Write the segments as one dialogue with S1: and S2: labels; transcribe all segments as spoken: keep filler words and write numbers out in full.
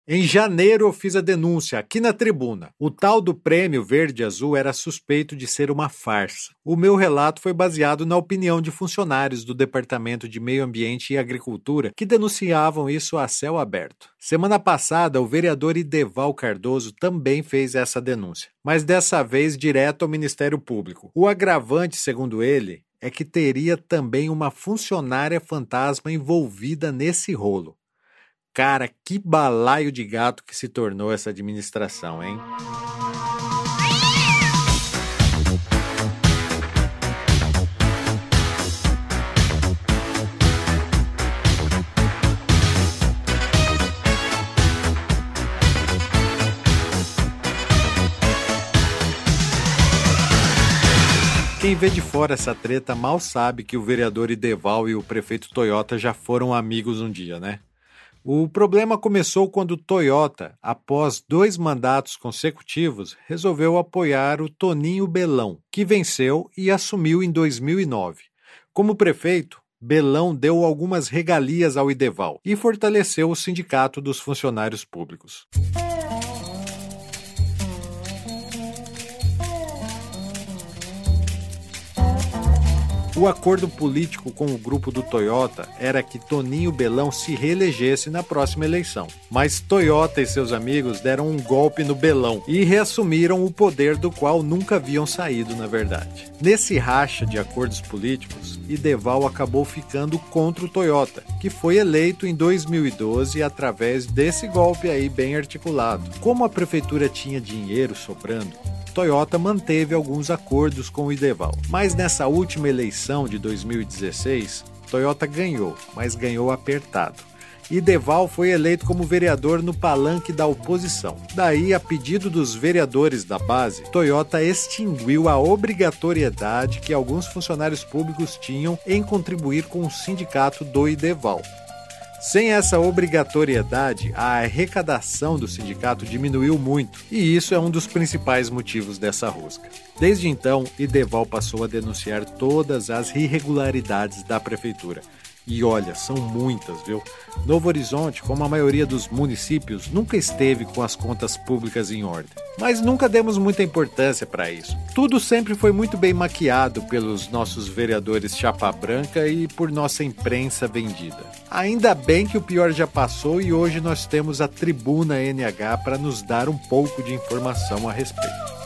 S1: Em janeiro eu fiz a denúncia aqui na tribuna. O tal do prêmio Verde Azul era suspeito de ser uma farsa. O meu relato foi baseado na opinião de funcionários do Departamento de Meio Ambiente e Agricultura que denunciavam isso a céu aberto. Semana passada, o vereador Ideval Cardoso também fez essa denúncia, mas dessa vez direto ao Ministério Público. O agravante, segundo ele, é que teria também uma funcionária fantasma envolvida nesse rolo. Cara, que balaio de gato que se tornou essa administração, hein? Quem vê de fora essa treta mal sabe que o vereador Ideval e o prefeito Toyota já foram amigos um dia, né? O problema começou quando o Toyota, após dois mandatos consecutivos, resolveu apoiar o Toninho Belão, que venceu e assumiu em dois mil e nove. Como prefeito, Belão deu algumas regalias ao Ideval e fortaleceu o sindicato dos funcionários públicos. O acordo político com o grupo do Toyota era que Toninho Belão se reelegesse na próxima eleição. Mas Toyota e seus amigos deram um golpe no Belão e reassumiram o poder do qual nunca haviam saído, na verdade. Nesse racha de acordos políticos, Ideval acabou ficando contra o Toyota, que foi eleito em dois mil e doze através desse golpe aí bem articulado. Como a prefeitura tinha dinheiro sobrando, Toyota manteve alguns acordos com o Ideval. Mas nessa última eleição de dois mil e dezesseis, Toyota ganhou, mas ganhou apertado. Ideval foi eleito como vereador no palanque da oposição. Daí, a pedido dos vereadores da base, Toyota extinguiu a obrigatoriedade que alguns funcionários públicos tinham em contribuir com o sindicato do Ideval. Sem essa obrigatoriedade, a arrecadação do sindicato diminuiu muito, e isso é um dos principais motivos dessa rosca. Desde então, Ideval passou a denunciar todas as irregularidades da prefeitura. E olha, são muitas, viu? Novo Horizonte, como a maioria dos municípios, nunca esteve com as contas públicas em ordem. Mas nunca demos muita importância para isso. Tudo sempre foi muito bem maquiado pelos nossos vereadores chapa branca e por nossa imprensa vendida. Ainda bem que o pior já passou e hoje nós temos a Tribuna N H para nos dar um pouco de informação a respeito.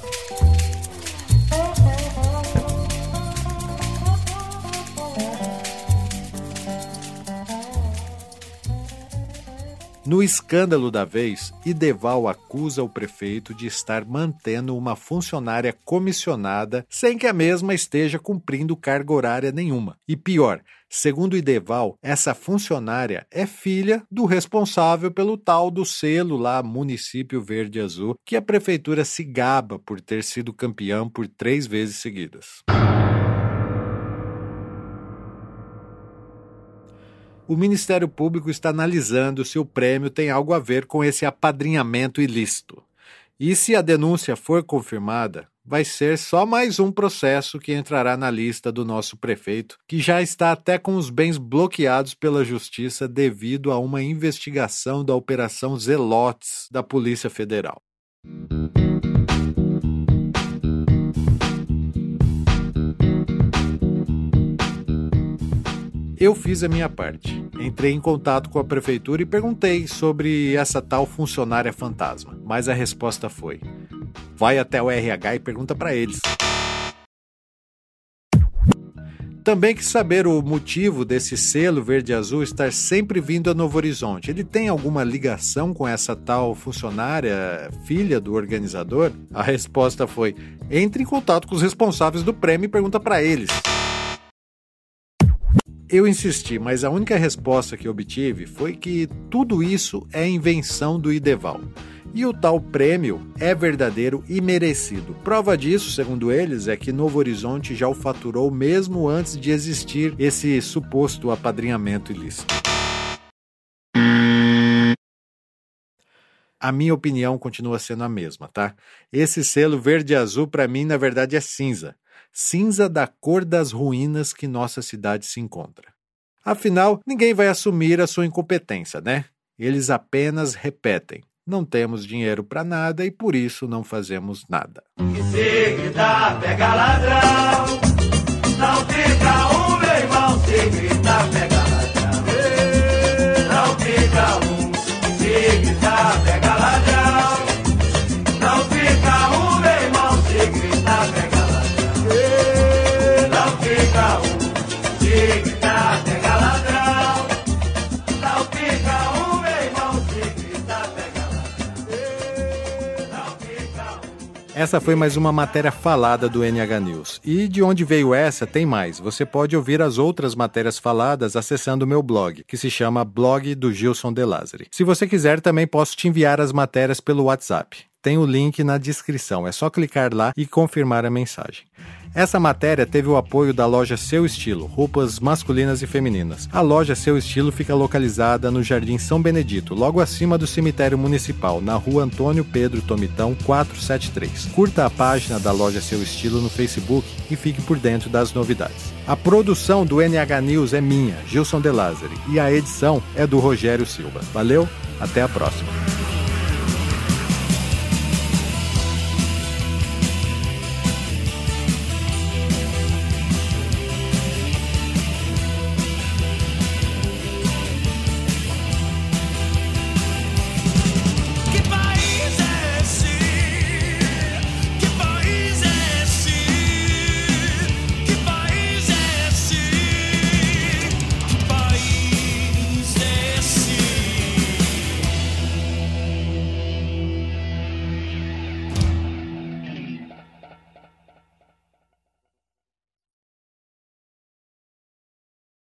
S1: No escândalo da vez, Ideval acusa o prefeito de estar mantendo uma funcionária comissionada sem que a mesma esteja cumprindo carga horária nenhuma. E pior, segundo Ideval, essa funcionária é filha do responsável pelo tal do selo lá, Município Verde Azul, que a prefeitura se gaba por ter sido campeão por três vezes seguidas. O Ministério Público está analisando se o prêmio tem algo a ver com esse apadrinhamento ilícito. E se a denúncia for confirmada, vai ser só mais um processo que entrará na lista do nosso prefeito, que já está até com os bens bloqueados pela Justiça devido a uma investigação da Operação Zelotes da Polícia Federal. Eu fiz a minha parte. Entrei em contato com a prefeitura e perguntei sobre essa tal funcionária fantasma. Mas a resposta foi: vai até o R H e pergunta para eles. Também quis saber o motivo desse selo verde-azul estar sempre vindo a Novo Horizonte. Ele tem alguma ligação com essa tal funcionária, filha do organizador? A resposta foi: entre em contato com os responsáveis do prêmio e pergunta para eles. Eu insisti, mas a única resposta que obtive foi que tudo isso é invenção do Ideval. E o tal prêmio é verdadeiro e merecido. Prova disso, segundo eles, é que Novo Horizonte já o faturou mesmo antes de existir esse suposto apadrinhamento ilícito. A minha opinião continua sendo a mesma, tá? Esse selo verde-azul para mim, na verdade, é cinza. Cinza da cor das ruínas que nossa cidade se encontra. Afinal, ninguém vai assumir a sua incompetência, né? Eles apenas repetem: não temos dinheiro para nada e por isso não fazemos nada.
S2: Que se gritar, pega ladrão. Não fica um, meu irmão, se gritar, pega ladrão. Não fica um, se gritar, pega ladrão. Não fica um, meu irmão, se gritar, pega ladrão. Não fica um, se gritar, pega ladrão. Não fica um, meu irmão, se gritar, pega ladrão. Não fica um.
S1: Essa foi mais uma matéria falada do N H News. E de onde veio essa, tem mais. Você pode ouvir as outras matérias faladas acessando o meu blog, que se chama Blog do Gilson De Lázari. Se você quiser, também posso te enviar as matérias pelo WhatsApp. Tem o link na descrição, é só clicar lá e confirmar a mensagem. Essa matéria teve o apoio da loja Seu Estilo, roupas masculinas e femininas. A loja Seu Estilo fica localizada no Jardim São Benedito, logo acima do cemitério municipal, na rua Antônio Pedro Tomitão, quatrocentos e setenta e três. Curta a página da loja Seu Estilo no Facebook e fique por dentro das novidades. A produção do N H News é minha, Gilson De Lázari, e a edição é do Rogério Silva. Valeu, até a próxima.